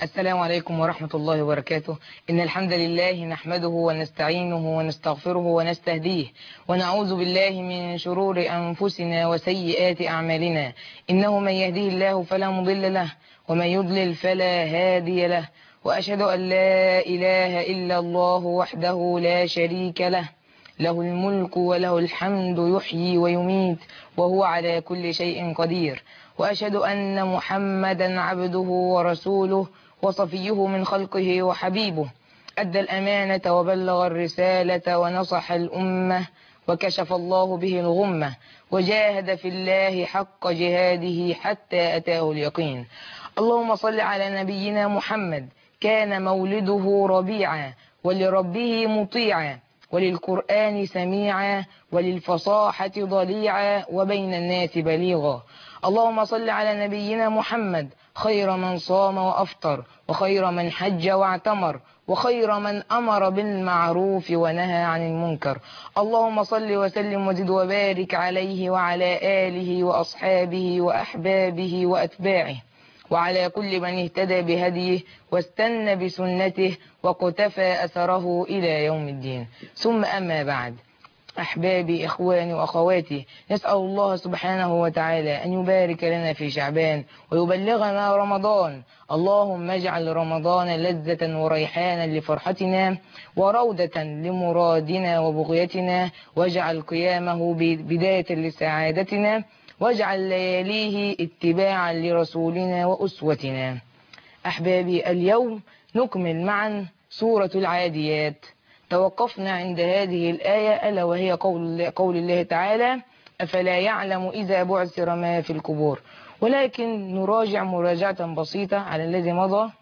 السلام عليكم ورحمة الله وبركاته. إن الحمد لله نحمده ونستعينه ونستغفره ونستهديه ونعوذ بالله من شرور أنفسنا وسيئات أعمالنا. إنه من يهديه الله فلا مضل له ومن يضلل فلا هادي له، وأشهد أن لا إله إلا الله وحده لا شريك له، له الملك وله الحمد يحيي ويميت وهو على كل شيء قدير. وأشهد أن محمدا عبده ورسوله وصفيه من خلقه وحبيبه، أدى الأمانة وبلغ الرسالة ونصح الأمة وكشف الله به الغمة، وجاهد في الله حق جهاده حتى أتاه اليقين. اللهم صل على نبينا محمد، كان مولده ربيعا ولربه مطيعا وللقرآن سميعا وللفصاحة ضليعا وبين الناس بليغا. اللهم صل على نبينا محمد، خير من صام وأفطر وخير من حج واعتمر وخير من أمر بالمعروف ونهى عن المنكر. اللهم صل وسلم وزد وبارك عليه وعلى آله وأصحابه وأحبابه وأتباعه وعلى كل من اهتدى بهديه واستنى بسنته وقتفى أثره إلى يوم الدين. ثم أما بعد، أحبابي إخواني وأخواتي، نسأل الله سبحانه وتعالى أن يبارك لنا في شعبان ويبلغنا رمضان. اللهم اجعل رمضان لذة وريحانا لفرحتنا وروضة لمرادنا وبغيتنا، واجعل قيامه بداية لسعادتنا، واجعل لياليه اتباعا لرسولنا وأسوتنا. أحبابي، اليوم نكمل معا سورة العاديات. توقفنا عند هذه الآية ألا وهي قول الله تعالى: أفلا يعلم إذا بعثر ما في القبور. ولكن نراجع مراجعة بسيطة على الذي مضى.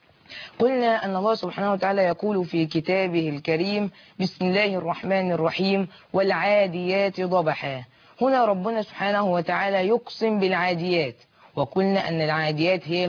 قلنا أن الله سبحانه وتعالى يقول في كتابه الكريم: بسم الله الرحمن الرحيم والعاديات ضبحا. هنا ربنا سبحانه وتعالى يقسم بالعاديات، وقلنا أن العاديات هي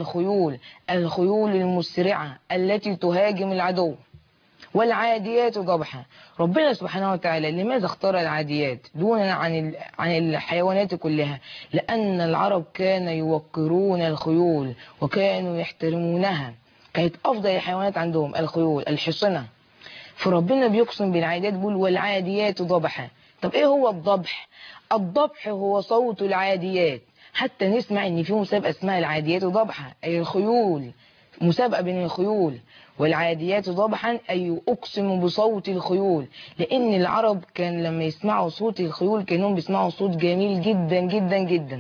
الخيول المسرعة التي تهاجم العدو. والعاديات ضبحا، ربنا سبحانه وتعالى لماذا اختار العاديات دونا عن الحيوانات كلها؟ لأن العرب كانوا يوقرون الخيول وكانوا يحترمونها، كانت أفضل الحيوانات عندهم الخيول الحصنة. فربنا بيقسم بالعاديات، بيقول والعاديات ضبحا. طب ايه هو الضبح؟ الضبح هو صوت العاديات. حتى نسمع ان في مسابقة اسمها العاديات ضبحا، اي الخيول، مسابقة بين الخيول. والعاديات ضبحا أي أقسم بصوت الخيول، لأن العرب كان لما يسمعوا صوت الخيول كانوا بيسمعوا صوت جميل جدا جدا جدا.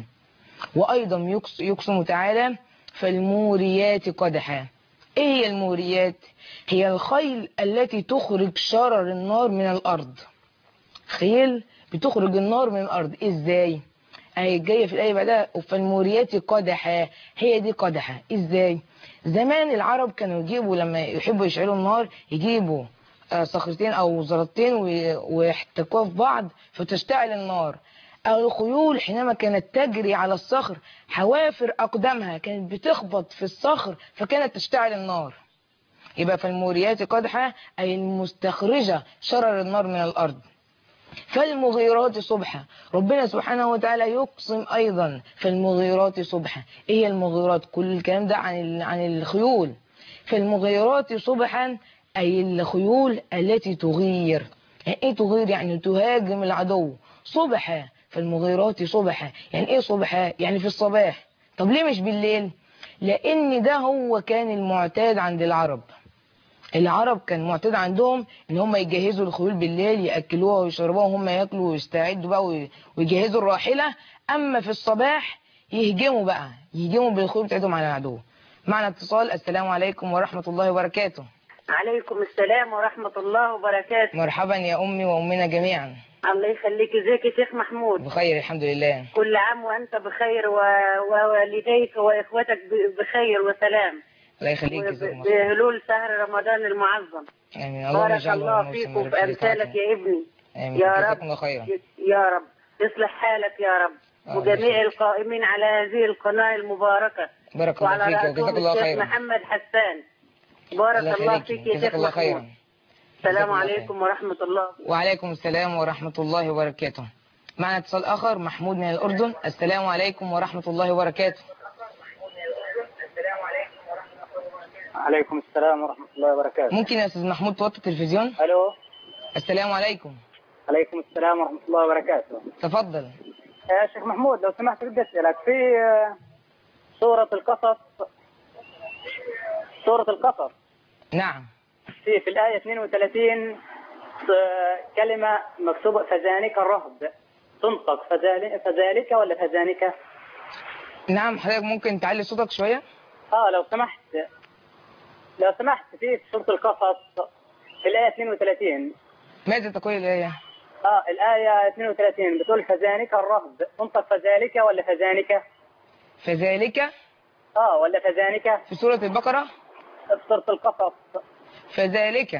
وأيضا يقسم تعالى فالموريات قدحا. إيه هي الموريات؟ هي الخيل التي تخرج شرر النار من الأرض. خيل بتخرج النار من الأرض. إزاي؟ أهي جاية في الآية بعدها: فالموريات قدحا. هي دي قدحا. إزاي؟ زمان العرب كانوا يجيبوا لما يحبوا يشعلوا النار يجيبوا صخرتين أو زلطتين ويحتكوها في بعض فتشتعل النار. أو الخيول حينما كانت تجري على الصخر حوافر أقدامها كانت بتخبط في الصخر فكانت تشتعل النار. يبقى فالموريات قدحا أي المستخرجة شرر النار من الأرض. فالمغيرات صبحا، ربنا سبحانه وتعالى يقسم أيضا فالمغيرات صبحا. إيه هي المغيرات؟ كل الكلام ده عن الخيول. فالمغيرات صبحا أي الخيول التي تغير. يعني إيه تغير؟ يعني تهاجم العدو. صبحا، فالمغيرات صبحا يعني إيه صبحا؟ يعني في الصباح. طب ليه مش بالليل؟ لأن ده هو كان المعتاد عند العرب. العرب كان معتاد عندهم ان هم يجهزوا الخيول بالليل، ياكلوها ويشربوها وهم ياكلوا ويستعدوا بقى ويجهزوا الراحله. اما في الصباح يهجموا بالخيول بتاعتهم على العدو. معنا اتصال. السلام عليكم ورحمه الله وبركاته. عليكم السلام ورحمة الله وبركاته. مرحبا يا امي وامنا جميعا. الله يخليك. ازيك يا شيخ محمود؟ بخير الحمد لله. كل عام وانت بخير ووالديك واخوتك بخير وسلام. الله يخليك. بهلول شهر رمضان المعظم. امين. اللهم بارك اجعله الله فيك وفي امثالك يا ابني. امين. يا جزاكم رب الله خيرا. يا رب يصلح حالك يا رب. وجميع القائمين على هذه القناة المباركة. بارك الله فيك وجزاك الله الشيخ خيرا. محمد حسان. بارك الله فيك يا شيخ محمود. خيرا. السلام عليكم ورحمة الله. وعليكم السلام ورحمة الله وبركاته. معنا اتصال آخر، محمود من الأردن. السلام عليكم ورحمة الله وبركاته. عليكم السلام ورحمة الله وبركاته. ممكن يا أستاذ محمود توطي التلفزيون؟ ألو. السلام عليكم. عليكم السلام ورحمة الله وبركاته. تفضل. يا شيخ محمود لو سمحت بدي أسألك في سورة القصص. سورة القصص. نعم. في الآية 32 كلمة مكتوبة فذلك الرهب، تنطق فذلك ولا فذلك؟ نعم حضرتك ممكن تعلي صوتك شوية؟ لو سمحت في سورة القصص في الآية 32. ماذا تقول الآية؟ الآية 32 بتقول فذلك الرهب، تنطق فذلك ولا فذلك؟ فذلك؟ ولا فذلك؟ في سورة البقرة؟ في سورة القصص. فذلك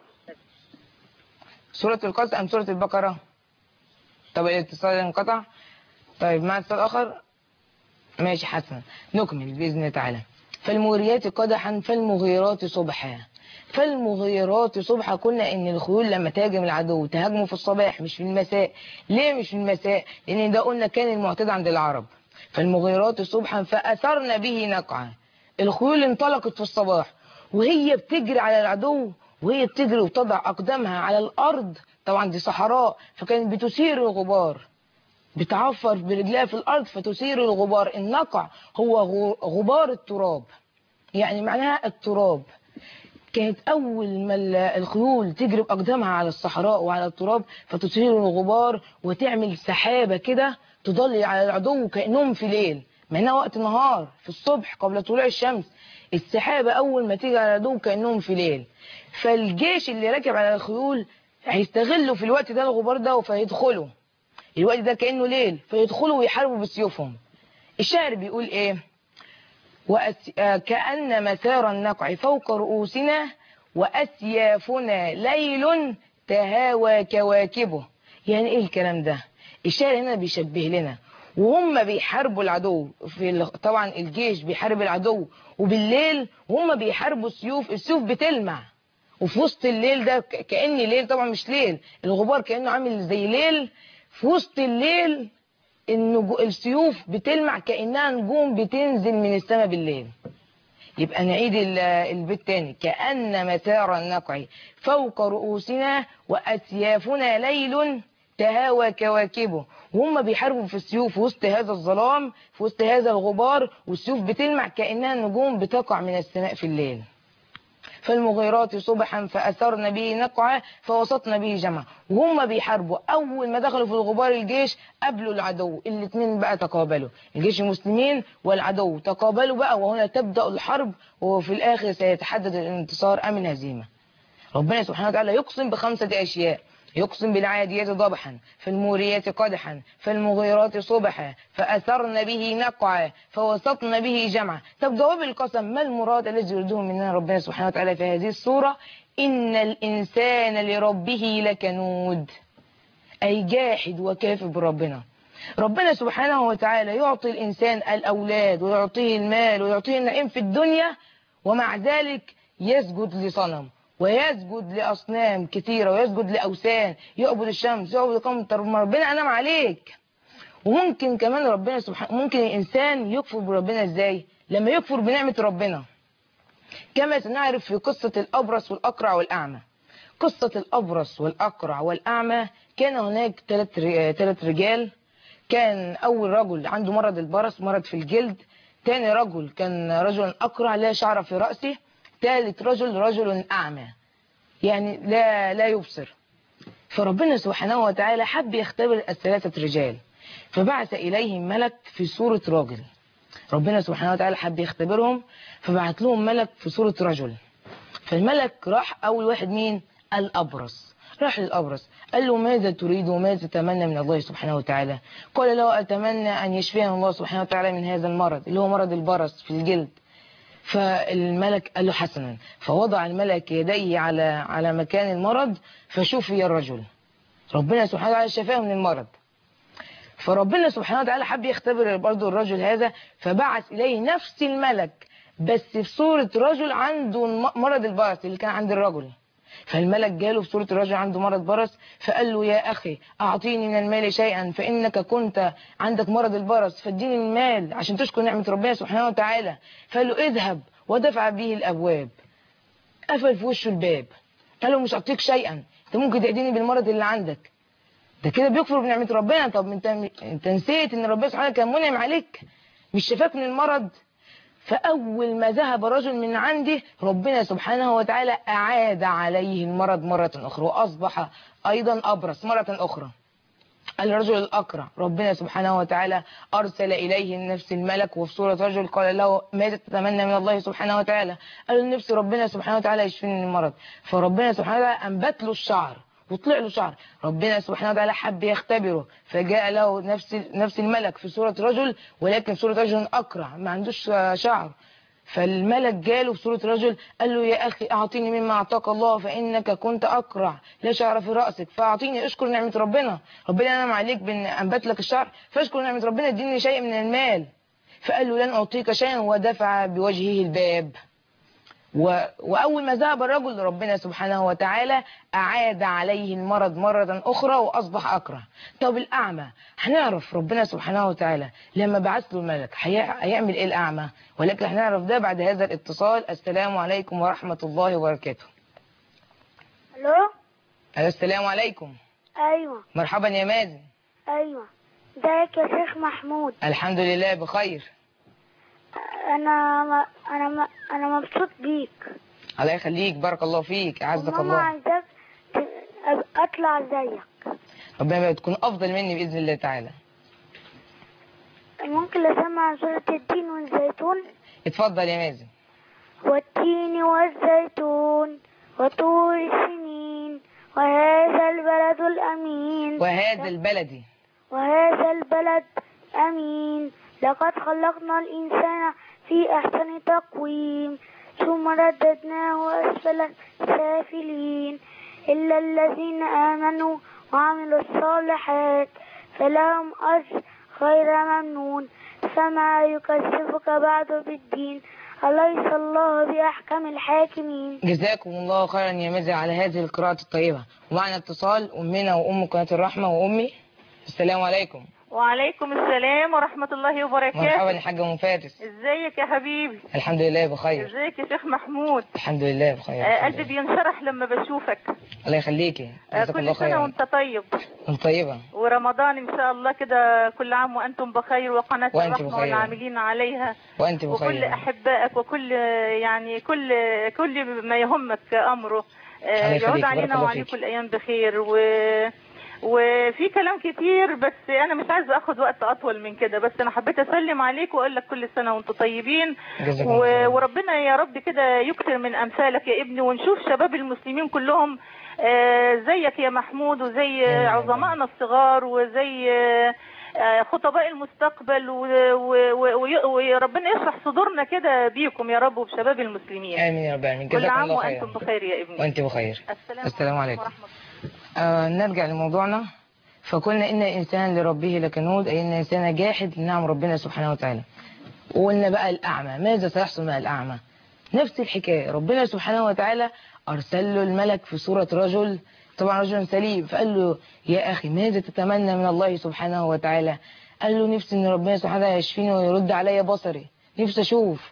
سورة القصص أم سورة البقرة؟ طب الاتصال انقطع. طيب مع اتصال آخر. ماشي حسنا، نكمل بإذن الله تعالى. فالموريات قدحا فالمغيرات صبحا. فالمغيرات صبحا، قلنا ان الخيول لما تهاجم العدو تهاجمه في الصباح مش في المساء. ليه مش في المساء؟ لان ده قلنا كان المعتاد عند العرب. فالمغيرات صبحا فأثرن به نقعا. الخيول انطلقت في الصباح وهي بتجري على العدو، وهي بتجري وتضع أقدامها على الأرض، طبعا دي صحراء فكانت بتثير الغبار، بتعفر برجلها في الأرض فتثير الغبار. النقع هو غبار التراب، يعني معناها التراب. كانت أول ما الخيول تجري بأقدامها على الصحراء وعلى التراب فتثير الغبار وتعمل سحابة كده تضلل على العدو كأنهم في ليل، مع انها وقت نهار في الصبح قبل طلوع الشمس. السحابة أول ما تيجي على العدو كأنهم في ليل. فالجيش اللي راكب على الخيول هيستغلوا في الوقت ده الغبار ده فيدخلوا الوقت ده كأنه ليل، فيدخلوا ويحاربوا بسيوفهم. الشاعر بيقول ايه؟ كأن مسار النقع فوق رؤوسنا وأسيافنا ليل تهاوى كواكبه. يعني ايه الكلام ده؟ الشاعر هنا بيشبه لنا وهم بيحاربوا العدو طبعا الجيش بيحارب العدو وبالليل وهم بيحاربوا السيوف بتلمع، وفي وسط الليل ده كأن ليل، طبعا مش ليل، الغبار كأنه عامل زي ليل في وسط الليل. السيوف بتلمع كأنها نجوم بتنزل من السماء بالليل. يبقى نعيد البيت تاني. كأن مسار النقع فوق رؤوسنا وأسيافنا ليل تهاوى كواكبه. وهم بيحاربوا في السيوف في وسط هذا الظلام، في وسط هذا الغبار، والسيوف بتلمع كأنها نجوم بتقع من السماء في الليل. فالمغيرات صبحا فأثرن به نقعا فوسطن به جمعا. وهم بيحاربوا أول ما دخلوا في الغبار الجيش قابلوا العدو، الاثنين بقى تقابلوا، الجيش المسلمين والعدو تقابلوا بقى، وهنا تبدأ الحرب وفي الآخر سيتحدد الانتصار أم الهزيمة. ربنا سبحانه وتعالى يقسم ب5 أشياء. يقسم بالعاديات ضبحا فالموريات قدحا فالمغيرات صبحا فأثرن به نقعا فوسطن به جمعا. طب جواب القسم ما المراد الذي يريده مننا ربنا سبحانه وتعالى في هذه السورة؟ إن الإنسان لربه لكنود، أي جاحد وكافر بربنا. ربنا سبحانه وتعالى يعطي الإنسان الأولاد ويعطيه المال ويعطيه النعيم في الدنيا، ومع ذلك يسجد لصنم ويسجد لأصنام كثيرة ويسجد لأوثان، يعبد الشمس يعبد القمر. طب ربنا أنعم عليك. وممكن كمان ربنا سبحانه ممكن الإنسان يكفر بربنا إزاي؟ لما يكفر بنعمة ربنا، كما سنعرف في قصة الأبرص والأقرع والأعمى. قصة الأبرص والأقرع والأعمى كان هناك ثلاث رجال. كان أول رجل عنده مرض البرص، مرض في الجلد. ثاني رجل كان رجل أقرع لا شعر في رأسه. ثالث رجل أعمى، يعني لا يبصر. فربنا سبحانه وتعالى حب يختبر ال3 رجال فبعث إليهم ملك في صورة راجل. ربنا سبحانه وتعالى حب يختبرهم فبعث لهم ملك في صورة رجل. فالملك راح أول واحد مين؟ الأبرص. راح للأبرص قال له ماذا تريد وماذا تتمنى من الله سبحانه وتعالى؟ قال له أتمنى أن يشفينا الله سبحانه وتعالى من هذا المرض اللي هو مرض البرص في الجلد. فالملك قال له حسنا. فوضع الملك يديه على مكان المرض فشفي الرجل. ربنا سبحانه وتعالى شفاه من المرض. فربنا سبحانه وتعالى حب يختبر برضه الرجل هذا فبعث إليه نفس الملك بس في صورة رجل عنده مرض البرص اللي كان عند الرجل. فالملك جاله في صورة الرجل عنده مرض برص فقال له يا أخي أعطيني من المال شيئا فإنك كنت عندك مرض البرص فاديني المال عشان تشكر نعمة ربنا سبحانه وتعالى. فقال له اذهب ودفع به الأبواب. قفل في وشه الباب، قال له مش هعطيك شيئا، انت ممكن تأذيني بالمرض اللي عندك. ده كده بيكفر بنعمة ربنا. طب انت نسيت ان ربنا سبحانه كان منعم عليك، مش شفاك من المرض؟ فأول ما ذهب رجل من عنده ربنا سبحانه وتعالى أعاد عليه المرض مرة أخرى، وأصبح أيضا أبرص مرة أخرى. الرجل الأقرع ربنا سبحانه وتعالى أرسل إليه نفس الملك، وفي سورة رجل قال له ماذا تتمنى من الله سبحانه وتعالى؟ قال له نفس ربنا سبحانه وتعالى يشفيني من المرض. فربنا سبحانه وتعالى أنبت له الشعر وطلع له شعر. ربنا سبحانه وتعالى حب يختبره، فجاء له نفس الملك في سورة رجل، ولكن في سورة رجل أقرع ما عندوش شعر. فالملك جاله في سورة رجل قال له يا أخي أعطيني مما أعطاك الله فإنك كنت أقرع لا شعر في رأسك، فأعطيني اشكر نعمة ربنا. ربنا أنعم عليك بأن أنبت لك الشعر، فاشكر نعمة ربنا اديني شيء من المال. فقال له لن أعطيك شيئا، ودفع بوجهه الباب. وأول ما ذهب الرجل ربنا سبحانه وتعالى أعاد عليه المرض مرة أخرى وأصبح أقرع. طب الأعمى هنعرف ربنا سبحانه وتعالى لما بعث له الملك هيعمل إيه الأعمى، ولكن هنعرف ده بعد هذا الاتصال. السلام عليكم ورحمة الله وبركاته. الو. السلام عليكم. ايوه. مرحبا يا مازن. ايوه. ازيك يا شيخ محمود؟ الحمد لله بخير. انا مبسوط بيك. الله يخليك، بارك الله فيك، اعزك ماما الله. عايزاك اطلع زيك. ربنا تكون افضل مني باذن الله تعالى. ممكن اسمع سورة التين والزيتون؟ اتفضل يا مازن. والتين والزيتون وطور السنين وهذا البلد الامين. وهذا البلد امين. لقد خلقنا الإنسان في أحسن تقويم ثم رددناه أسفل سافلين إلا الذين آمنوا وعملوا الصالحات فلهم أجر غير ممنون فما يكذبك بعد بالدين أليس الله بأحكم الحاكمين. جزاكم الله خيرا يا مازن على هذه القراءة الطيبة. ومعنا اتصال أمنا وأم قناة الرحمة وأمي. السلام عليكم. وعليكم السلام ورحمة الله وبركاته. مرحبا يا حاجة أم فارس. ازيك يا حبيبي؟ الحمد لله بخير. ازيك يا شيخ محمود؟ الحمد لله بخير. قلبي بينشرح لما بشوفك. الله يخليكي، جزاك الله خيرا. كل سنة وانت طيب. وانت طيبة. ورمضان ان شاء الله كده كل عام وانتم بخير، وقناة الرحمة والعاملين عليها وانت بخير، وكل احبائك وكل يعني كل ما يهمك امره يعود علينا وعليكم الايام بخير. وفي كلام كتير بس انا مش عايزه اخد وقت اطول من كده، بس انا حبيت اسلم عليك واقول لك كل سنه وانتم طيبين وربنا يا رب كده يكثر من امثالك يا ابني، ونشوف شباب المسلمين كلهم زيك يا محمود، وزي عظمائنا الصغار، وزي خطباء المستقبل، وربنا يشرح صدورنا كده بيكم يا رب وبشباب المسلمين. امين يا رب العالمين. جزاك الله خير. كل عام وانتم بخير يا ابني. وانت بخير. السلام عليكم ورحمة الله. نرجع لموضوعنا. فقلنا إن الإنسان لربه لكنود، أي إن الإنسان جاحد لنعم ربنا سبحانه وتعالى. وقلنا بقى الأعمى، ماذا سيحصل مع الأعمى؟ نفس الحكاية، ربنا سبحانه وتعالى أرسل له الملك في صورة رجل، طبعا رجل سليم، فقال له يا أخي ماذا تتمنى من الله سبحانه وتعالى؟ قال له نفسي إن ربنا سبحانه وتعالى يشفيني ويرد علي بصري، نفسي أشوف.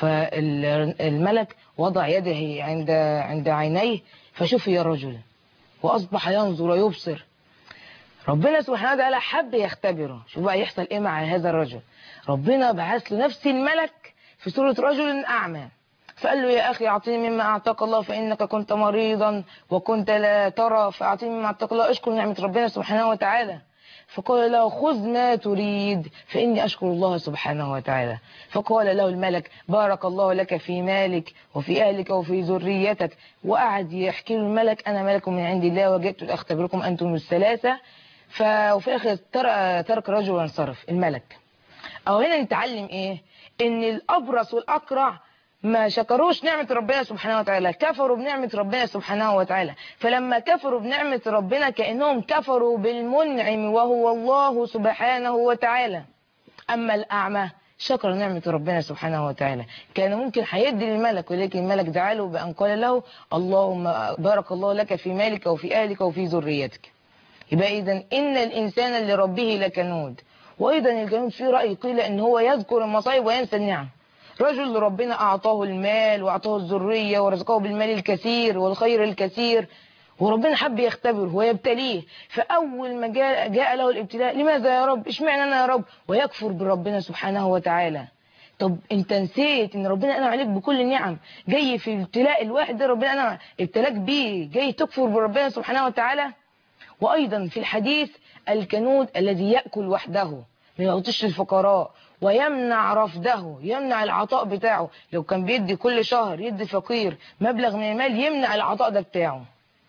فالملك وضع يده عند عينيه فشفي الرجل وأصبح ينظر ويبصر. ربنا سبحانه وتعالى حب يختبره، شوف بقى يحصل إيه مع هذا الرجل. ربنا بعث له نفس الملك في صورة رجل أعمى، فقال له يا أخي أعطيني مما أعطاك الله فإنك كنت مريضا وكنت لا ترى، فأعطيني مما أعطاك الله، أشكر نعمة ربنا سبحانه وتعالى. فقال له خذ ما تريد فإني أشكر الله سبحانه وتعالى. فقال له الملك بارك الله لك في مالك وفي أهلك وفي ذريتك. وقعد يحكي له الملك أنا ملك من عند الله وجئت أختبركم أنتم الثلاثة. وفي الآخر ترك رجل وانصرف الملك. أو هنا نتعلم إيه؟ إن الأبرص والأقرع ما شكروش نعمة ربنا سبحانه وتعالى، كفروا بنعمة ربنا سبحانه وتعالى. فلما كفروا بنعمة ربنا كأنهم كفروا بالمنعم وهو الله سبحانه وتعالى. أما الأعمى شكر نعمة ربنا سبحانه وتعالى، كان ممكن هيدي للملك، ولكن الملك دعاله بأن قال له اللهم بارك الله لك في مالك وفي أهلك وفي ذريتك. يبقى إذن إن الإنسان لربه لكنود. وأيضا الكنود في رأي قيل إن هو يذكر المصائب وينسى النعم. رجل ربنا أعطاه المال وأعطاه الذرية ورزقه بالمال الكثير والخير الكثير، وربنا حب يختبره ويبتليه، فأول ما جاء له الابتلاء لماذا يا رب؟ اشمعنى أنا يا رب؟ ويكفر بربنا سبحانه وتعالى. طب انت نسيت ان ربنا انعم عليك بكل النعم، جاي في الابتلاء الواحد ده ربنا ابتلاك بيه جاي تكفر بربنا سبحانه وتعالى؟ وأيضا في الحديث الكنود الذي يأكل وحده ما يعطيش الفقراء ويمنع رفده، يمنع العطاء بتاعه، لو كان بيدي كل شهر يدي فقير مبلغ من المال يمنع العطاء ده بتاعه.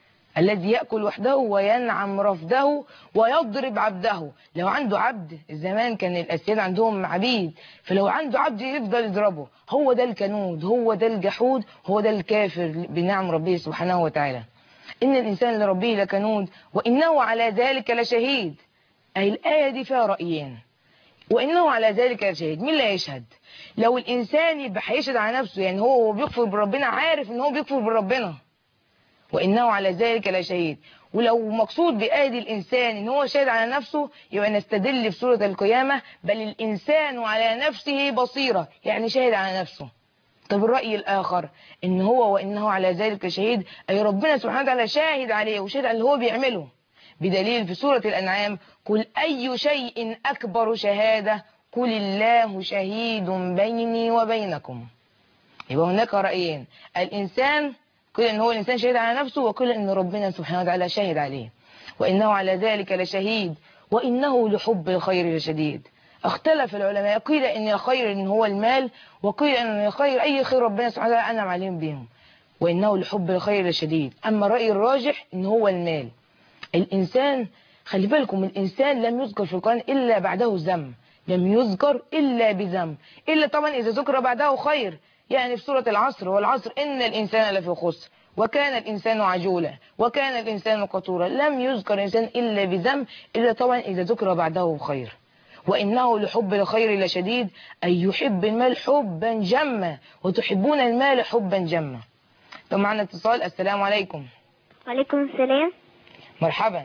الذي يأكل وحده وينعم رفده ويضرب عبده. لو عنده عبد، زمان كان الأسياد عندهم عبيد، فلو عنده عبد يفضل يضربه. هو ده الكنود، هو ده الجحود، هو ده الكافر بنعم ربه سبحانه وتعالى. إن الإنسان لربه لكنود وإنه على ذلك لشهيد. أي الآية دي فيها رأيين. وإنه على ذلك لشهيد، مين اللي هيشهد؟ لو الإنسان يبقى هيشهد على نفسه، يعني هو بيكفر بربنا عارف إن هو بيكفر بربنا، وإنه على ذلك لشهيد. ولو مقصود بآية الإنسان إن هو شاهد على نفسه، يبقى نستدل في سورة القيامة بل الإنسان على نفسه بصيرة، يعني شاهد على نفسه. طب الرأي الآخر إن هو وإنه على ذلك شهيد، أي ربنا سبحانه وتعالى شاهد عليه وشاهد على اللي هو بيعمله، بدليل في سورة الأنعام قل أي شيء أكبر شهادة قل الله شهيد بيني وبينكم. يبقى هناك رأيين، الإنسان كل إن هو الإنسان شهيد على نفسه، وكل إن ربنا سبحانه وتعالى شاهد عليه. وإنه على ذلك لشهيد وإنه لحب الخير لشديد. اختلف العلماء، قيل إن الخير إن هو المال، وقيل إن الخير أي خير ربنا سبحانه وتعالى أنعم عليهم بهم، وإنه لحب الخير لشديد. أما الرأي الراجح إن هو المال. الإنسان خلي بالكم، الإنسان لم يذكر في القرآن إلا بعده ذم، لم يذكر إلا بذم، إلا طبعا إذا ذكر بعده خير، يعني في سورة العصر والعصر إن الإنسان لفي خسر وكان الإنسان عجولا وكان الإنسان قتورا، لم يذكر الإنسان إلا بذم، إلا طبعا إذا ذكر بعده خير. وإنه لحب الخير لشديد، أي يحب المال حبا جما وتحبون المال حبا جما. طب معنا اتصال. السلام عليكم. وعليكم السلام. مرحبا.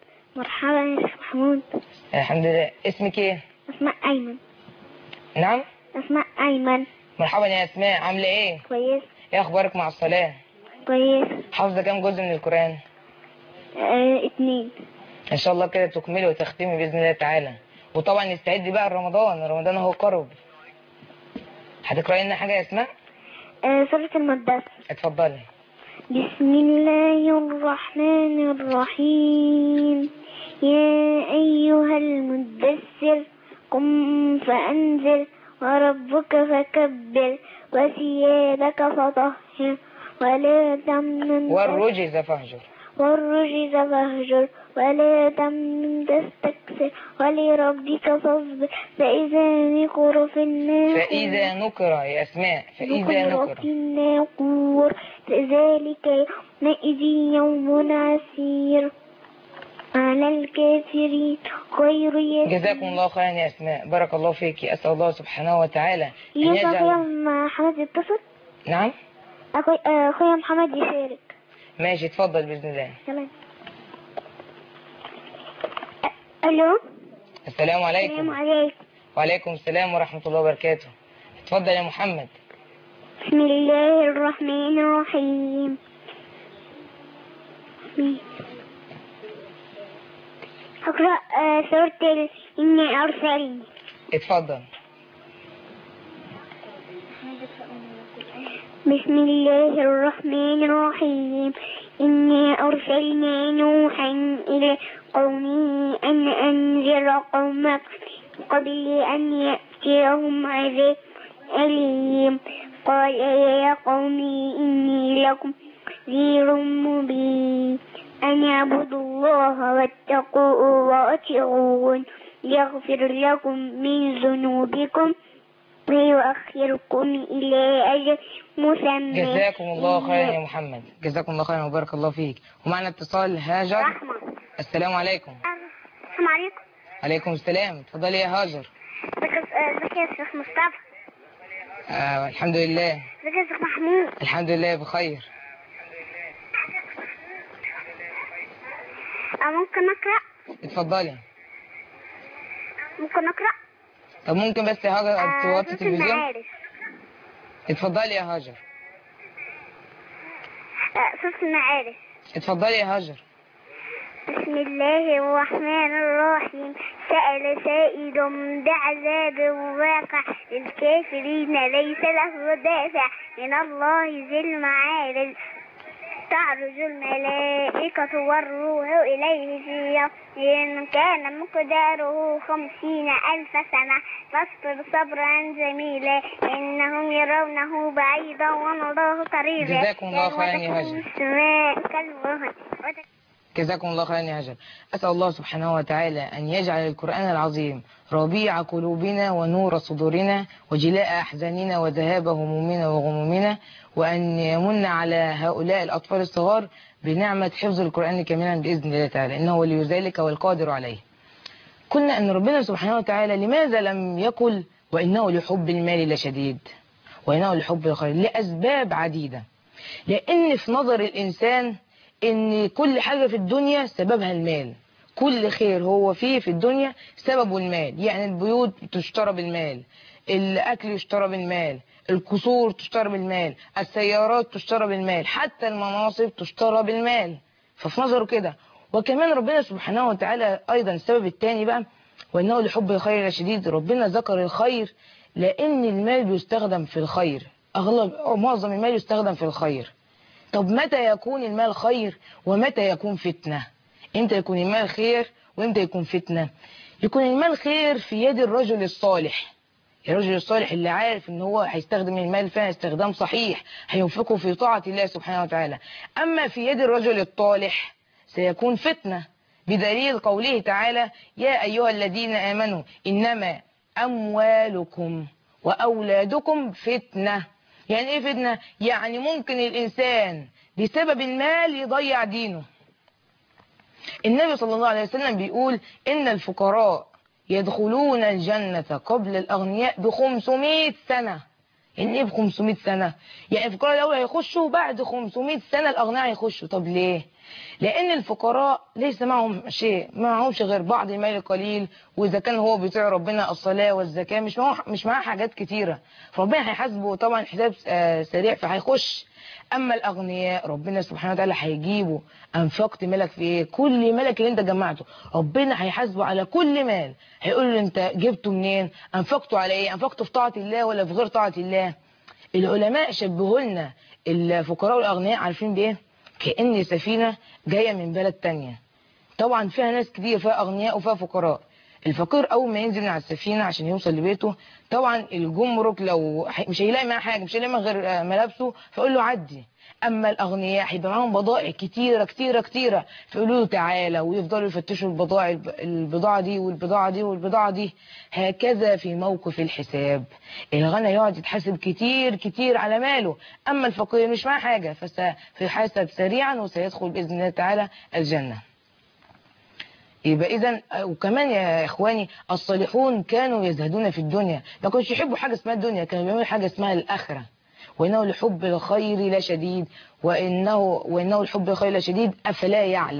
مرحبا يا شيخ محمود. الحمد لله. اسمك ايه؟ أسماء أيمن. نعم؟ أسماء أيمن. مرحبا يا أسماء، عاملة ايه؟ كويس. ايه أخبارك مع الصلاة؟ كويس. حافظة كام جزء من القرآن؟ 2. إن شاء الله كده تكملي وتختمي بإذن الله تعالى. وطبعا استعدي بقى رمضان هو قرب. هتقرأي لنا حاجة يا أسماء؟ سورة المدثر. اتفضلي. بسم الله الرحمن الرحيم. يا أيها المدثر قم فأنذر وربك فكبر وثيابك فطهر ولا تمنن والرجز فاهجر ولا تمنن تستكثر ولربك فاصبر فإذا نقر في الناقور فذلك يومئذ يوم عسير على الكافرين غير يسير. جزاكم الله خيرا يا أسماء، بارك الله فيك. أسأل الله سبحانه وتعالى أن يجعل. أخويا محمد يتصل. نعم؟ أخويا محمد يشارك. ماشي، اتفضل بإذن الله. تمام. ألو. السلام عليكم. السلام عليكم. وعليكم السلام ورحمة الله وبركاته. اتفضل يا محمد. بسم الله الرحمن الرحيم. أقرأ سورة إني أرسلني. اتفضل. بسم الله الرحمن الرحيم. إني أرسلنا نوحا إلى قومه أن أنذر قومك قبل أن يأتيهم عذاب أليم. قال يا قوم إني لكم نذير مبين أن اعبدوا الله واتقوه وأطيعون يغفر لكم من ذنوبكم ويؤخركم إلى أجل مسمى. جزاكم الله خيرا يا محمد، جزاكم الله خيرا وبارك الله فيك. ومعنا اتصال هاجر. رحمة. السلام عليكم. السلام عليكم. عليكم السلام. اتفضلي يا هاجر. ازيك يا شيخ مصطفى؟ الحمد لله. ازيك يا شيخ محمود؟ الحمد لله بخير. ممكن نقرأ؟ اتفضلي. ممكن نقرأ؟ طب ممكن بس يا هاجر توطي التلفزيون؟ اتفضلي يا هاجر. سورة المعارف. اتفضلي يا هاجر. بسم الله الرحمن الرحيم. سأل سائل بعذاب واقع للكافرين ليس له دافع من الله ذي المعارج. تعرج الملائكة والروح إليه في يوم كان مقداره 50,000 سنة فاصبر صبرا جميلا إنهم يرونه بعيدا ونراه قريبا. جزاكم الله خيرا يا هاجر. جزاكم الله خيرا يا هاجر. أسأل الله سبحانه وتعالى أن يجعل القرآن العظيم ربيع قلوبنا ونور صدورنا وجلاء أحزاننا وذهاب همومنا وغمومنا، وأن يمن على هؤلاء الأطفال الصغار بنعمة حفظ القرآن كاملا بإذن الله تعالى، إنه ولي ذلك والقادر عليه. قلنا أن ربنا سبحانه وتعالى لماذا لم يقل وإنه لحب المال لشديد وإنه لحب الخير؟ لأسباب عديدة. لأن في نظر الإنسان ان كل حاجة في الدنيا سببها المال، كل خير هو فيه في الدنيا سببه المال. يعني البيوت تشترى بالمال، الاكل يشترى بالمال، القصور تشترى بالمال، السيارات تشترى بالمال، حتى المناصب تشترى بالمال. ففي نظره كده. وكمان ربنا سبحانه وتعالى ايضا السبب الثاني بقى وانه لحب الخير لشديد، ربنا ذكر الخير لان المال بيستخدم في الخير، اغلب او معظم المال يستخدم في الخير. طب متى يكون المال خير ومتى يكون فتنة؟ امتى يكون المال خير وامتى يكون فتنة؟ يكون المال خير في يد الرجل الصالح، الرجل الصالح اللي عارف ان هو هيستخدم المال فيها استخدام صحيح، هينفقه في طاعة الله سبحانه وتعالى. اما في يد الرجل الطالح سيكون فتنة، بدليل قوله تعالى يا ايها الذين امنوا انما اموالكم واولادكم فتنة. يعني ايه فتنة؟ يعني ممكن الانسان بسبب المال يضيع دينه. النبي صلى الله عليه وسلم بيقول ان الفقراء يدخلون الجنة قبل الاغنياء ب500 سنة. يعني ايه ب500 سنة؟ يعني الفقراء الاول هيخشوا بعد 500 سنة الاغنياء هيخشوا. طب ليه؟ لان الفقراء ليس معهم شيء، ما معهمش غير بعض المال القليل، واذا كان هو بيطيع ربنا الصلاة والزكاة مش معاه حاجات كتيرة، فربنا هيحاسبه طبعا حساب سريع فهيخش. اما الاغنياء ربنا سبحانه وتعالى هيجيبه انفقت مالك في ايه؟ كل مالك اللي انت جمعته ربنا هيحاسبه على كل مال، هيقول له انت جبته منين؟ انفقته على ايه؟ انفقته في طاعة الله ولا في غير طاعة الله؟ العلماء شبهوا لنا الفقراء والاغنياء عارفين بايه؟ كأن سفينة جاية من بلد تانية، طبعا فيها ناس كتير، فيها أغنياء وفيها فقراء. الفقير أول ما ينزل من على السفينة عشان يوصل لبيته طبعا الجمرك لو مش هيلاقي معاه حاجة، مش هيلاقي معاه غير ملابسه فيقول له عدي. أما الأغنياء هيبقى معاهم بضائع كتيرة كتيرة كتيرة فيقولوا له تعالى، ويفضلوا يفتشوا البضاعة دي والبضاعة دي والبضاعة دي. هكذا في موقف الحساب، الغني يقعد يتحاسب كتير كتير على ماله، أما الفقير مش معاه حاجة فسيحاسب سريعا وسيدخل بإذن الله تعالى الجنة. يبقى إذن وكمان يا إخواني الصالحون كانوا يزهدون في الدنيا، ما كانوش يحبوا حاجة اسمها الدنيا، كانوا بيعملوا حاجة اسمها الآخرة. وإنه لحب الخير لشديد وإنه لحب الخير لشديد أفلا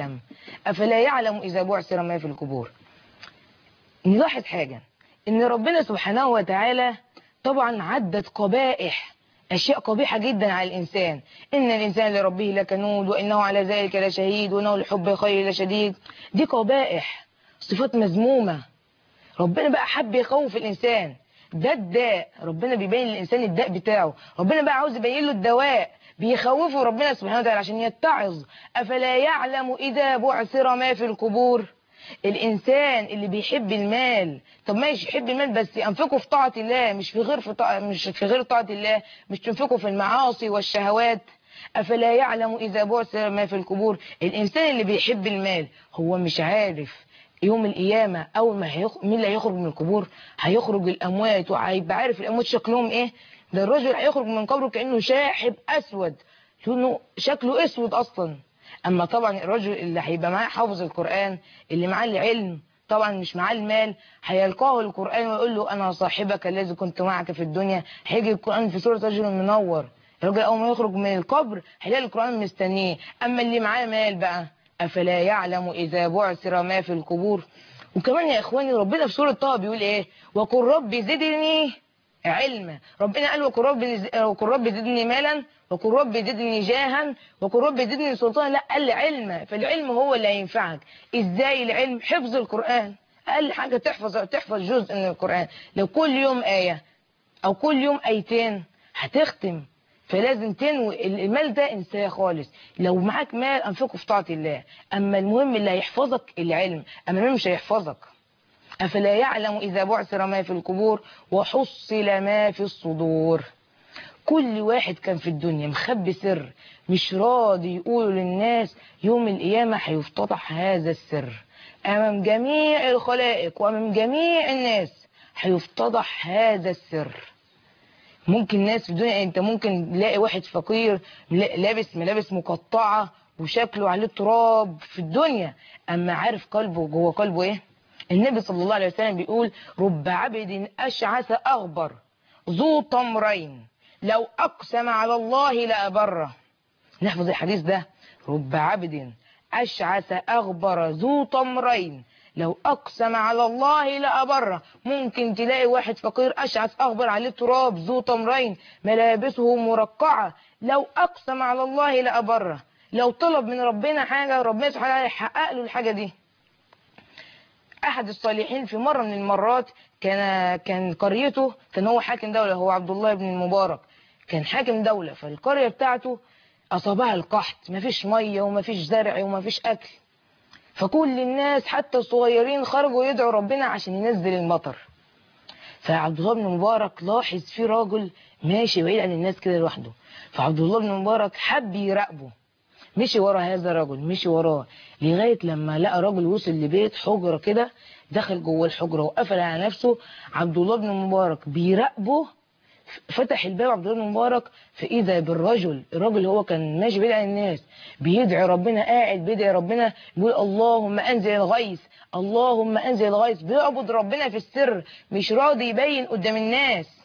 يعلم إذا بعثر ما في القبور. نلاحظ حاجة إن ربنا سبحانه وتعالى طبعا عدت قبائح، أشياء قبيحة جدا على الإنسان، إن الإنسان لربه لكنود وإنه على ذلك لشهيد وإنه لحب الخير لشديد. دي قبائح، صفات مذمومة. ربنا بقى حب يخوف الإنسان، ده الداء، ربنا بيبين للإنسان الداء بتاعه، ربنا بقى عاوز يبين له الدواء، بيخوفه ربنا سبحانه وتعالى عشان يتعظ. أفلا يعلم إذا بعثر ما في القبور. الإنسان اللي بيحب المال، طب ماشي يحب المال بس ينفقه في طاعة الله، مش في غير طاعة الله، مش تنفقه في المعاصي والشهوات. أفلا يعلم إذا بعثر ما في القبور. الإنسان اللي بيحب المال هو مش عارف يوم القيامة أول ما مين اللي هيخرج من القبور؟ هيخرج الأموات، وهيبقى عارف الأموات شكلهم إيه. ده الرجل هيخرج من قبره كأنه شاحب أسود، لأنه شكله أسود أصلا. أما طبعا الرجل اللي هيبقى معاه حافظ القرآن، اللي معاه العلم، طبعا مش معاه المال، هيلقاه القرآن ويقول له أنا صاحبك الذي كنت معك في الدنيا. هيجي القرآن في سورة رجل منور، الراجل أول ما يخرج من القبر هيلاقي القرآن مستنيه. أما اللي معاه مال بقى أفلا يعلم إذا بعثر ما في القبور. وكمان يا إخواني ربنا في سورة طه بيقول إيه؟ وقل رب زدني علم. ربنا قال وقل رب زدني مالا، وقل رب زدني جاها، وقل رب زدني سلطانا. لا، قال علم. فالعلم هو اللي هينفعك. ازاي العلم؟ حفظ القرآن. اقل حاجة تحفظ جزء من القرآن. لو كل يوم آية او كل يوم آيتين هتختم. فلازم تنوي. المال ده انساه خالص. لو معاك مال انفقه في طاعة الله. اما المهم اللي هيحفظك العلم، اما المهم مش هيحفظك. أفلا يعلم إذا بعثر ما في القبور وحصل ما في الصدور. كل واحد كان في الدنيا مخبي سر مش راضي يقوله للناس، يوم القيامة هيفتضح هذا السر أمام جميع الخلائق وأمام جميع الناس. هيفتضح هذا السر. ممكن ناس في الدنيا، انت ممكن تلاقي واحد فقير لابس ملابس مقطعة وشكله عليه تراب في الدنيا، أما عارف قلبه جوه قلبه ايه؟ النبي صلى الله عليه وسلم بيقول رب عبد أشعث أغبر ذو طمرين لو أقسم على الله لأبره. نحفظ الحديث ده. رب عبد أشعث أغبر ذو طمرين لو أقسم على الله لأبره. ممكن تلاقي واحد فقير أشعث أغبر عليه تراب ذو طمرين ملابسه مرقعة، لو أقسم على الله لأبره. لو طلب من ربنا حاجة ربنا سبحانه وتعالى يحقق له الحاجة دي. أحد الصالحين في مرة من المرات كان قريته، كان هو حاكم دولة، هو عبد الله بن المبارك كان حاكم دولة. فالقرية بتاعته أصابها القحط، مفيش مية ومفيش زرع ومفيش أكل. فكل الناس حتى الصغيرين خرجوا يدعوا ربنا عشان ينزل المطر. فعبد الله بن المبارك لاحظ في راجل ماشي بعيد عن الناس كده لوحده. فعبد الله بن المبارك حب يراقبه، مشي ورا هذا الرجل، مشي وراه لغاية لما لقى راجل وصل لبيت حجرة كده، دخل جوه الحجرة وقفل على نفسه. عبد الله بن المبارك بيراقبه، فتح الباب عبد الله بن المبارك فإذا بالرجل، الراجل هو كان ماشي بعيد عن الناس بيدعي ربنا، قاعد بيدعي ربنا بيقول اللهم أنزل الغيث، اللهم أنزل الغيث. بيعبد ربنا في السر، مش راضي يبين قدام الناس.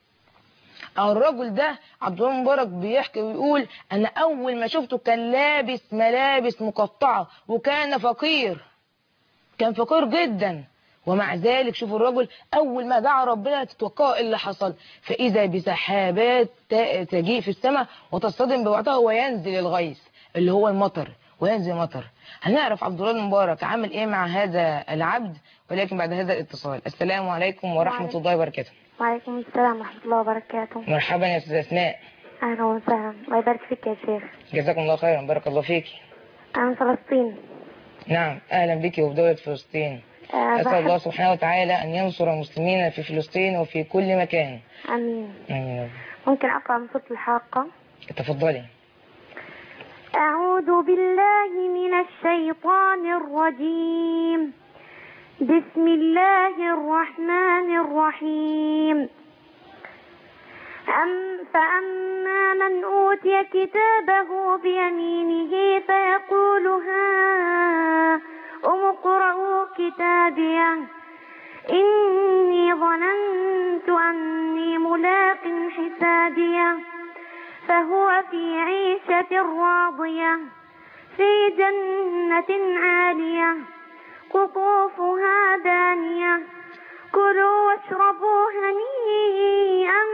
الرجل ده عبد الله المبارك بيحكي ويقول أنا أول ما شفته كان لابس ملابس مقطعة وكان فقير، كان فقير جدا. ومع ذلك شوفوا الرجل أول ما دعا ربنا تتوقعوا اللي حصل، فإذا بسحابات تجيء في السماء وتصطدم ببعضها وينزل الغيث اللي هو المطر، وينزل مطر. هنعرف عبد الله المبارك عمل إيه مع هذا العبد، ولكن بعد هذا الاتصال. السلام عليكم ورحمة الله وبركاته. وعليكم السلام ورحمة الله وبركاته. مرحبا يا أستاذ أسماء. أهلا وسهلا، الله يبارك فيك يا شيخ. جزاكم الله خيرا، بارك الله فيك. أنا من فلسطين. نعم، أهلا بك وفي دولة فلسطين. أسأل الله سبحانه وتعالى أن ينصر المسلمين في فلسطين وفي كل مكان. آمين. آمين. ممكن أقرأ من سورة الحاقة؟ تفضلي. أعوذ بالله من الشيطان الرجيم. بسم الله الرحمن الرحيم. فأما من أوتي كتابه بيمينه فيقول هاؤم اقرءوا كتابيه إني ظننت أني ملاق حسابيه فهو في عيشة راضية في جنة عالية قطوفها دانية كلوا واشربوا هنيئا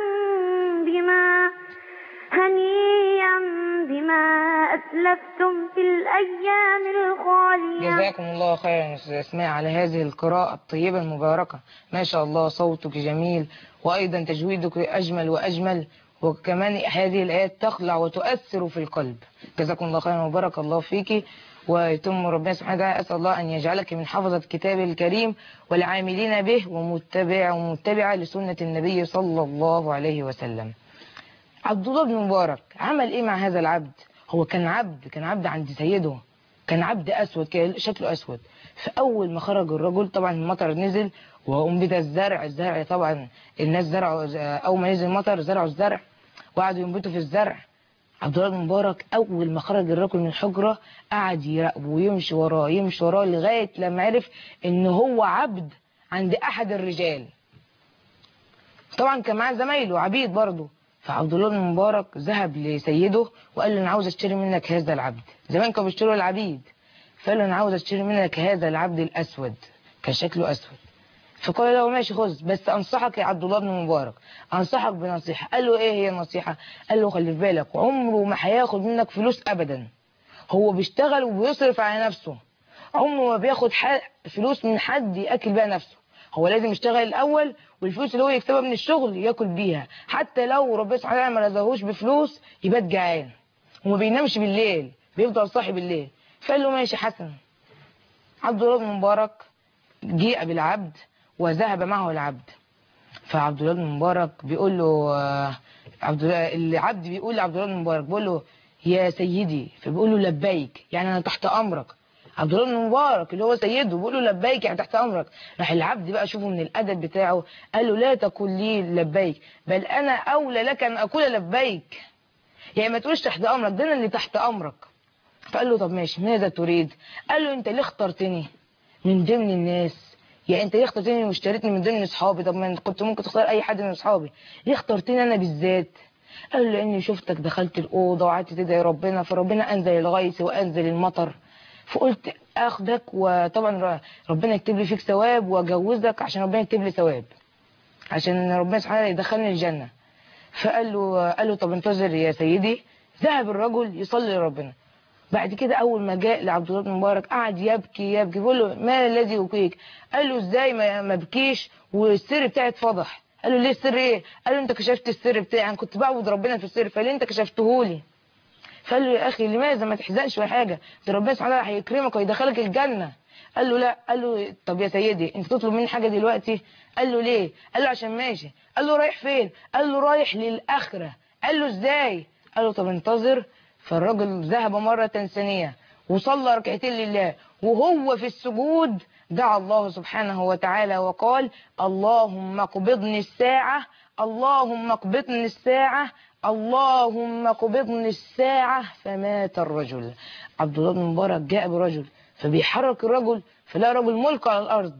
بما أسلفتم في الأيام الخالية. جزاكم الله خيرا أستاذ أسماء على هذه القراءة الطيبة المباركة. ما شاء الله صوتك جميل، وأيضا تجويدك أجمل وأجمل، وكمان هذه الآيات تخلع وتؤثر في القلب. جزاكم الله خيرا وبارك الله فيك، ويتم ربنا سبحانه وتعالى. أسأل الله أن يجعلك من حفظة كتابه الكريم والعاملين به ومتبعة لسنة النبي صلى الله عليه وسلم. عبد الله بن مبارك عمل إيه مع هذا العبد؟ هو كان عبد عند سيده، كان عبد أسود شكله أسود. فأول ما خرج الرجل طبعا المطر نزل وأنبت الزرع طبعا الناس زرعوا، أول ما نزل المطر زرعوا الزرع وقعدوا ينبتوا في الزرع. عبد الله بن مبارك أول ما خرج الرجل من الحجرة قعد يراقبه ويمشي وراه لغاية لما عرف إن هو عبد عند أحد الرجال. طبعا كان معاه زمايله عبيد برضه. فعبد الله بن مبارك ذهب لسيده وقال له أنا عاوز أشتري منك هذا العبد. زمان كانوا بيشتروا العبيد، فقال له أنا عاوز أشتري منك هذا العبد الأسود، كان شكله أسود. فقال له ماشي خذ، بس انصحك يا عبد الله بن مبارك، انصحك بنصيحه. قال له ايه هي النصيحه؟ قال له خلي في بالك عمره ما هياخد منك فلوس ابدا، هو بيشتغل وبيصرف على نفسه، عمره ما بياخد فلوس من حد ياكل بيها نفسه، هو لازم يشتغل الاول والفلوس اللي هو يكسبها من الشغل ياكل بيها، حتى لو ربنا سبحانه وتعالى ما رزقهوش بفلوس يبات جعان، وما بينامش بالليل، بيفضل صاحي بالليل. فقال له ماشي حسن. عبد الله بن مبارك جيء بالعبد وذهب معه العبد. فعبد الله بن مبارك بيقول له العبد بيقول لعبد الله بن مبارك بيقول له يا سيدي، فبيقول له لبيك يعني انا تحت امرك. عبد الله بن مبارك اللي هو سيده بيقول له لبيك يعني تحت امرك. راح العبد بقى شوفوا من الادب بتاعه قال له لا تقل لي لبيك، بل انا اولى لك ان اقول لبيك، يعني ما تقولش تحت امرك، ده انا اللي تحت امرك. فقال له طب ماشي ماذا تريد؟ قال له انت ليه اخترتني من ضمن الناس؟ يعني انت ليه اخترتني واشتريتني من ضمن اصحابي؟ طب ما كنت ممكن تختار اي حد من اصحابي، ليه اخترتني انا بالذات؟ قال له لاني شفتك دخلت الاوضه وقعدت تدعي ربنا، فربنا انزل الغيث وانزل المطر، فقلت اخدك وطبعا ربنا يكتب لي فيك ثواب واجوزك عشان ربنا يكتب لي ثواب، عشان ربنا سبحانه يدخلني الجنه. فقال له طب انتظر يا سيدي. ذهب الرجل يصلي لربنا. بعد كده اول ما جاء لعبد الله بن مبارك قعد يبكي بيقول له ما الذي يبكيك؟ قال له ازاي ما بكيش والسر بتاعي اتفضح؟ قال له ليه السر ايه؟ قال له انت كشفت السر بتاعي، انا كنت بعبد ربنا في السر، فليه انت كشفته لي؟ فقال له يا اخي لماذا ما تحزنش ولا حاجه، ده ربنا سبحانه وتعالى هيكرمك ويدخلك الجنه. قال له لا. قال له طب يا سيدي انت تطلب مني حاجه دلوقتي؟ قال له ليه؟ قال له عشان ماشي. قال له رايح فين؟ قال له رايح للاخره. قال له ازاي؟ قال له طب انتظر. فالرجل ذهب مرة ثانية وصلى ركعتين لله، وهو في السجود دعا الله سبحانه وتعالى وقال اللهم اقبضني الساعة، اللهم اقبضني الساعة، اللهم اقبضني الساعة. فمات الرجل. عبد الله بن مبارك جاء برجل فبيحرك الرجل فلا رجل ملقى على الأرض،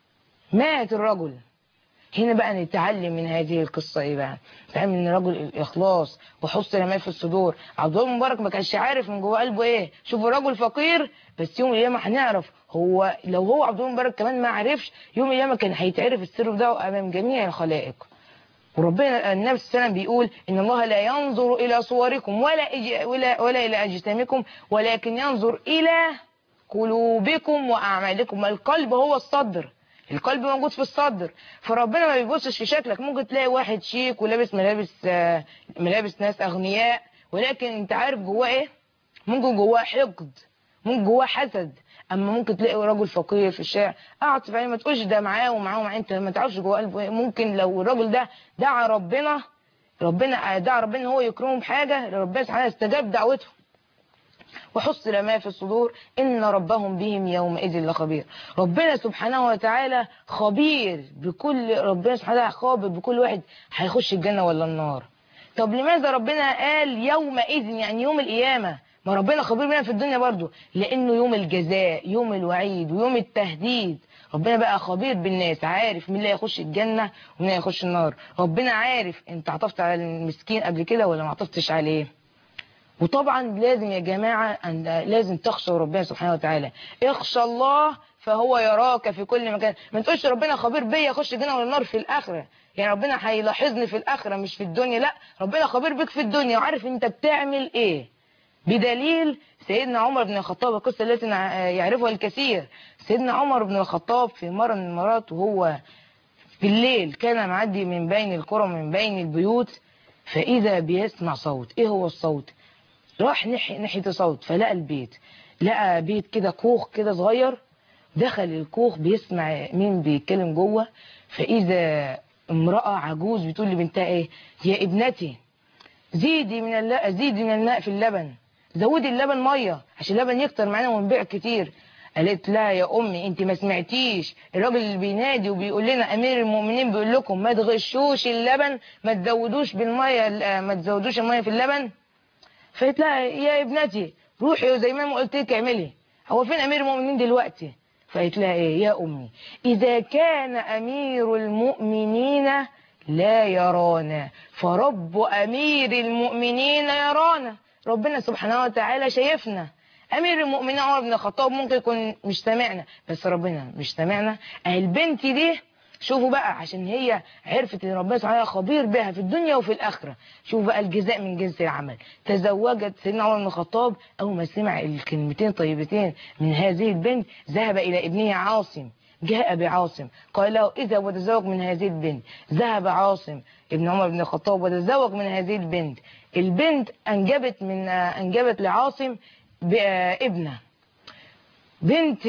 مات الرجل. هنا بقى نتعلم من هذه القصة ايه بقى؟ نتعلم ان رجل الاخلاص وحسن ما في الصدور. عبد الله المبارك ما كانش عارف من جوه قلبه ايه. شوفوا رجل فقير بس يوم القيامة هنعرف هو لو هو عبد الله المبارك كمان ما عرفش يوم القيامة كان هيتعرف السر ده امام جميع الخلائق. وربنا النبي صلى الله عليه وسلم بيقول ان الله لا ينظر الى صوركم ولا الى اجسامكم ولكن ينظر الى قلوبكم واعمالكم. القلب هو الصدر، القلب موجود في الصدر، فربنا ما بيبصش في شكلك. ممكن تلاقي واحد شيك ولابس ملابس ناس اغنياء ولكن انت عارف جواه ايه؟ ممكن جواه حقد، ممكن جواه حسد. اما ممكن تلاقي رجل فقير في الشارع قاعد في ما تقولش ده معاه ومعاه انت ما تعرفش جواه قلبه ايه. ممكن لو الراجل ده دعا ربنا دعا ربنا هو يكرمه بحاجه ربنا سبحانه استجاب دعوته. وحصل ما في الصدور إن ربهم بهم يومئذ لخبير. ربنا سبحانه وتعالى خبير بكل، ربنا سبحانه وتعالى خابر بكل واحد هيخش الجنة ولا النار. طب لماذا ربنا قال يومئذ يعني يوم القيامة؟ ما ربنا خبير بنا في الدنيا برضو، لأنه يوم الجزاء، يوم الوعيد ويوم التهديد. ربنا بقى خبير بالناس، عارف مين اللي هيخش الجنة ومين اللي هيخش النار. ربنا عارف انت عطفت على المسكين قبل كده ولا ما عطفتش عليه. وطبعا لازم يا جماعة لازم تخشوا ربنا سبحانه وتعالى. اخشى الله فهو يراك في كل مكان. ما تقولش ربنا خبير بيا اخش الجنة ولا النار في الآخرة، يعني ربنا هيلاحظني في الآخرة مش في الدنيا. لا، ربنا خبير بك في الدنيا وعارف انت بتعمل ايه. بدليل سيدنا عمر بن الخطاب، القصة التي يعرفها الكثير. سيدنا عمر بن الخطاب في مرة من المرات وهو في الليل كان معدي من بين القرى ومن بين البيوت، فإذا بيسمع صوت. ايه هو الصوت؟ راح ناحية الصوت فلقى البيت، لقى بيت كده كوخ كده صغير. دخل الكوخ بيسمع مين بيتكلم جوه، فإذا امرأة عجوز بتقول لبنتها ايه؟ يا ابنتي زيدي من الماء في اللبن، زودي اللبن ميه عشان اللبن يكتر معانا ونبيع كتير. قالت لا يا امي انت ما سمعتيش الراجل اللي بينادي وبيقول لنا امير المؤمنين بيقول لكم ما تغشوش اللبن، ما تزودوش بالميه، ما تزودوش الميه في اللبن. فقالت لها يا ابنتي روحي زي ما قلت لك اعملي، هو فين امير المؤمنين دلوقتي؟ فقالت لها ايه يا امي اذا كان امير المؤمنين لا يرانا فرب امير المؤمنين يرانا. ربنا سبحانه وتعالى شايفنا. امير المؤمنين عمر بن الخطاب ممكن يكون مش سامعنا بس ربنا مش سامعنا. البنت دي شوفوا بقى، عشان هي عرفت ان ربنا سبحانه وتعالى خبير بها في الدنيا وفي الاخره. شوفوا بقى الجزاء من جنس العمل. تزوجت سيدنا عمر بن الخطاب، اول ما سمع الكلمتين طيبتين من هذه البنت ذهب الى ابنه عاصم، جاء بعاصم قال له اذهب وتزوج من هذه البنت. ذهب عاصم ابن عمر بن الخطاب وتزوج من هذه البنت. البنت انجبت لعاصم ابنه. بنت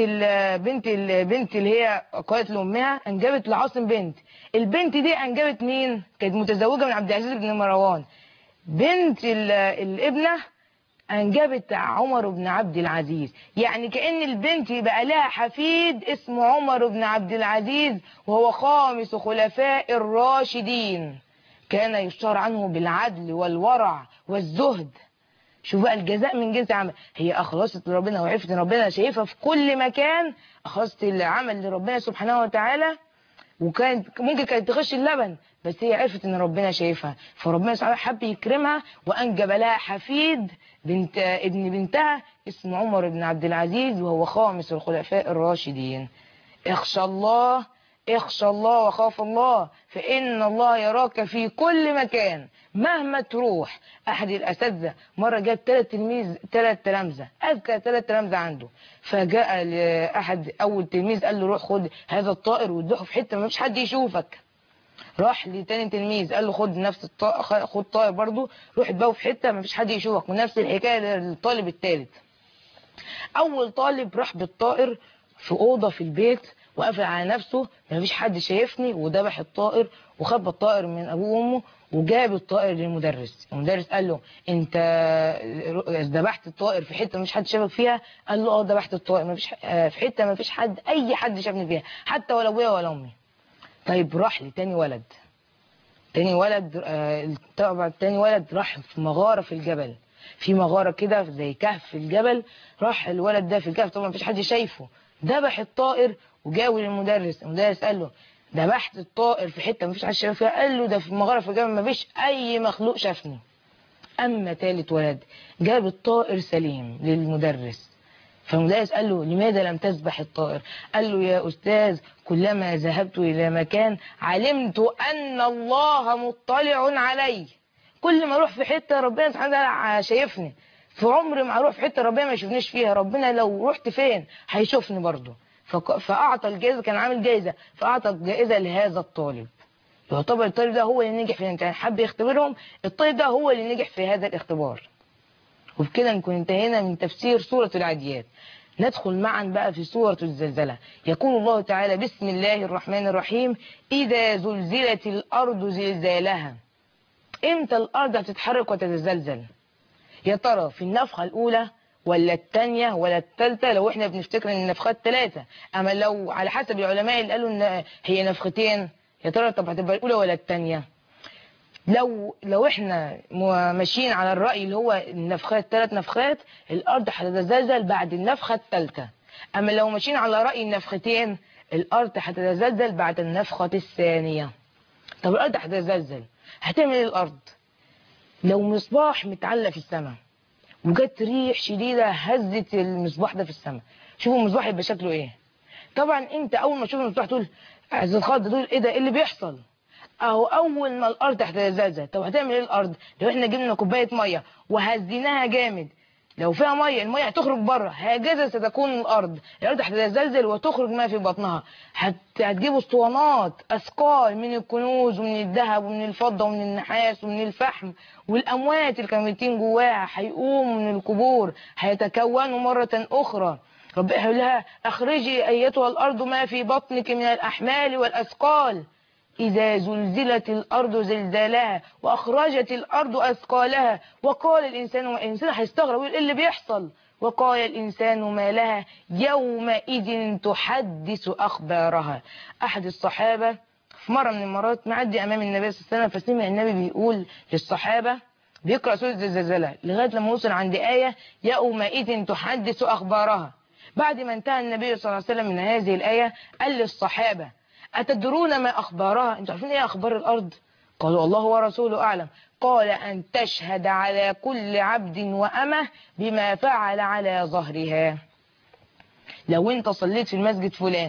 اللي هي قالت لامها انجبت لعاصم بنت. البنت دي انجبت مين؟ كانت متزوجه من عبد العزيز بن مروان. بنت الابنه انجبت عمر بن عبد العزيز. يعني كأن البنت بقى لها حفيد اسمه عمر بن عبد العزيز، وهو خامس خلفاء الراشدين. كان يشتهر عنه بالعدل والورع والزهد. شوف بقى الجزاء من جنس العمل. هي اخلصت لربنا وعرفت ان ربنا شايفها في كل مكان، اخلصت العمل لربنا سبحانه وتعالى. وكانت ممكن كانت تخش اللبن، بس هي عرفت ان ربنا شايفها، فربنا سبحانه حب يكرمها وانجب لها حفيد ابن بنتها اسمه عمر بن عبد العزيز، وهو خامس الخلفاء الراشدين. اخشى الله وخاف الله، فإن الله يراك في كل مكان مهما تروح. أحد الأساتذة مرة جاب 3 تلامذة، أذكى 3 تلامذة عنده، فجاء لأحد أول تلميذ قال له روح خد هذا الطائر وادخل في حتة ما فيش حد يشوفك. راح لتاني تلميذ قال له خد نفس الطائر، خد طائر برضه، روح اتباهوا في حتة ما فيش حد يشوفك. ونفس الحكاية للطالب الثالث. أول طالب راح بالطائر في أوضة في البيت وقفل على نفسه، مفيش حد شايفني، وذبح الطائر وخبى الطائر من ابوه وامه وجاب الطائر للمدرس. المدرس قال له انت ذبحت الطائر في حته مفيش حد شافك فيها؟ قال له اه ذبحت الطائر مفيش في حته مفيش حد اي حد شافني فيها، حتى ولا ابويا ولا امي. طيب راح لتاني ولد. طبعا تاني ولد راح في مغاره في الجبل، في مغاره كده زي كهف في الجبل. راح الولد ده في الكهف، طبعا مفيش حد شايفه، ذبح الطائر وجاوي للمدرس. المدرس قال له ذبحت الطائر في حته مفيش حد شايف فيها؟ قال له ده في مغاره في الجبل مفيش اي مخلوق شافني. اما ثالث ولد جاب الطائر سليم للمدرس، فالمدرس قال له لماذا لم تذبح الطائر؟ قال له يا استاذ كلما ذهبت الى مكان علمت ان الله مطلع علي. كل ما اروح في حته ربنا سبحانه وتعالى شايفني، في عمري ما اروح في حته ربنا ما يشوفنيش فيها، ربنا لو رحت فين هيشوفني برضه. فاعطى الجائزه، كان عامل جائزه، فاعطى الجائزه لهذا الطالب. يعتبر الطالب ده هو اللي نجح في الامتحان، حب يختبرهم، الطالب ده هو اللي نجح في هذا الاختبار. وبكده نكون انتهينا من تفسير سوره العاديات. ندخل معا بقى في سوره الزلزله. يقول الله تعالى بسم الله الرحمن الرحيم: اذا زلزلت الارض زلزالها. امتى الارض هتتحرك وتتزلزل؟ يا ترى في النفخه الاولى ولا الثانيه ولا الثالثه؟ لو احنا بنفتكر ان النفخات 3، اما لو على حسب العلماء اللي قالوا ان هي نفختين، يا ترى طب هتبقى الاولى ولا الثانيه؟ لو احنا ماشيين على الراي اللي هو النفخات 3 نفخات، الارض هتتزلزل بعد النفخه الثالثه. اما لو ماشيين على راي النفختين، الارض هتتزلزل بعد النفخه الثانيه. طب الارض هتتزلزل هتعمل ايه الارض؟ لو مصباح متعلق في السماء وجت ريح شديده هزت المصباح ده في السماء، شوفوا المصباح يبقى شكله ايه. طبعا انت اول ما تشوف المصباح تقول عايز الخض، تقول ايه ده، ايه اللي بيحصل؟ اهو اول ما الارض هتتزلزل. طب هتعمل ايه الارض؟ لو احنا جبنا كوبايه ميه وهزيناها جامد، لو فيها ميه الميه هتخرج بره، هكذا ستكون الارض هتتزلزل وتخرج ما في بطنها. هتجيب اسطوانات اثقال من الكنوز ومن الذهب ومن الفضه ومن النحاس ومن الفحم، والاموات اللي كانوا ميتين جواها هيقوموا من القبور، هيتكونوا مره اخرى. ربنا يقول لها اخرجي ايتها الارض ما في بطنك من الاحمال والاثقال. إذا زلزلت الأرض زلزالها وأخرجت الأرض أثقالها وقال الإنسان هيستغرب ويقول إيه اللي بيحصل؟ وقال الإنسان ما لها يومئذ تحدث أخبارها. أحد الصحابة في مرة من المرات معدي أمام النبي صلى الله عليه وسلم، فسمع النبي بيقول للصحابة بيقرأ سورة الزلزلة لغاية لما وصل عند آية يومئذ تحدث أخبارها. بعد ما انتهى النبي صلى الله عليه وسلم من هذه الآية قال للصحابة أتدرون ما أخبارها؟ أنتوا عارفين إيه أخبار الأرض؟ قالوا الله ورسوله أعلم. قال أن تشهد على كل عبد وأمة بما فعل على ظهرها. لو أنت صليت في المسجد فلان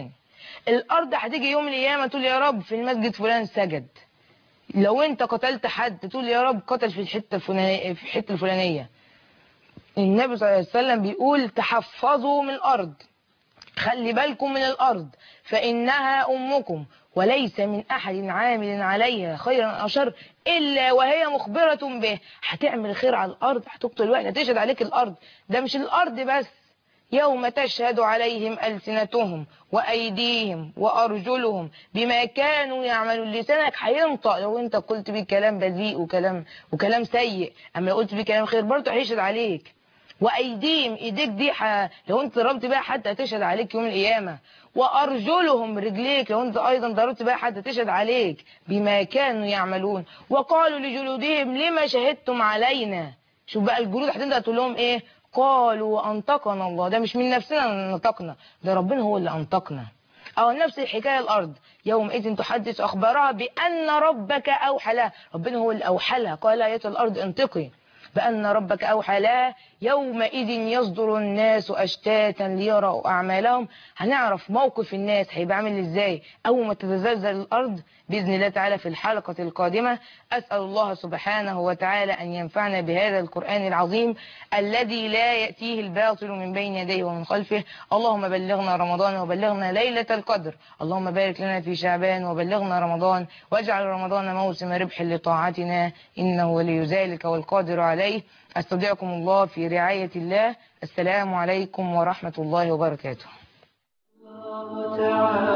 الارض هتيجي يوم القيامه تقول يا رب في المسجد فلان سجد، لو انت قتلت حد تقول يا رب قتل في الحته الفلانيه في الحته الفلانيه. النبي صلى الله عليه وسلم بيقول تحفظوا من الارض، خلي بالكم من الارض فانها امكم وليس من احد عامل عليها خيرا او شر الا وهي مخبره به. هتعمل خير على الارض هتقتل واحد هتشهد عليك الارض. ده مش الارض بس، يوم تشهد عليهم ألسنتهم وأيديهم وأرجلهم بما كانوا يعملون. لسانك هينطق لو انت قلت بيه كلام بذيء وكلام سيء، اما لو قلت بيه كلام خير برضه هيشهد عليك. وأيديهم، ايديك دي لو انت ضربت بيها حد هتشهد عليك يوم القيامة. وأرجلهم، رجليك لو انت أيضا ضربت بيها حد هتشهد عليك بما كانوا يعملون. وقالوا لجلودهم لما شهدتم علينا. شوف بقى الجلود هتبدأ تقول لهم ايه؟ قالوا أنطقنا الله. ده مش من نفسنا نطقنا، ده ربنا هو اللي أنطقنا. أو نفس الحكاية الأرض يومئذ تحدث أخبارها بأن ربك أوحى لها. ربنا هو اللي أوحى لها، قال يا الأرض انطقي بأن ربك أوحى لها يومئذ يصدر الناس أشتاتا ليروا أعمالهم. هنعرف موقف الناس هيبقى عامل إزاي أول ما تتزلزل الأرض بإذن الله تعالى في الحلقة القادمة. أسأل الله سبحانه وتعالى أن ينفعنا بهذا القرآن العظيم الذي لا يأتيه الباطل من بين يديه ومن خلفه. اللهم بلغنا رمضان وبلغنا ليلة القدر. اللهم بارك لنا في شعبان وبلغنا رمضان، واجعل رمضان موسم ربح لطاعتنا إنه ولي ذلك والقادر عليه. أستودعكم الله في رعاية الله. السلام عليكم ورحمة الله وبركاته.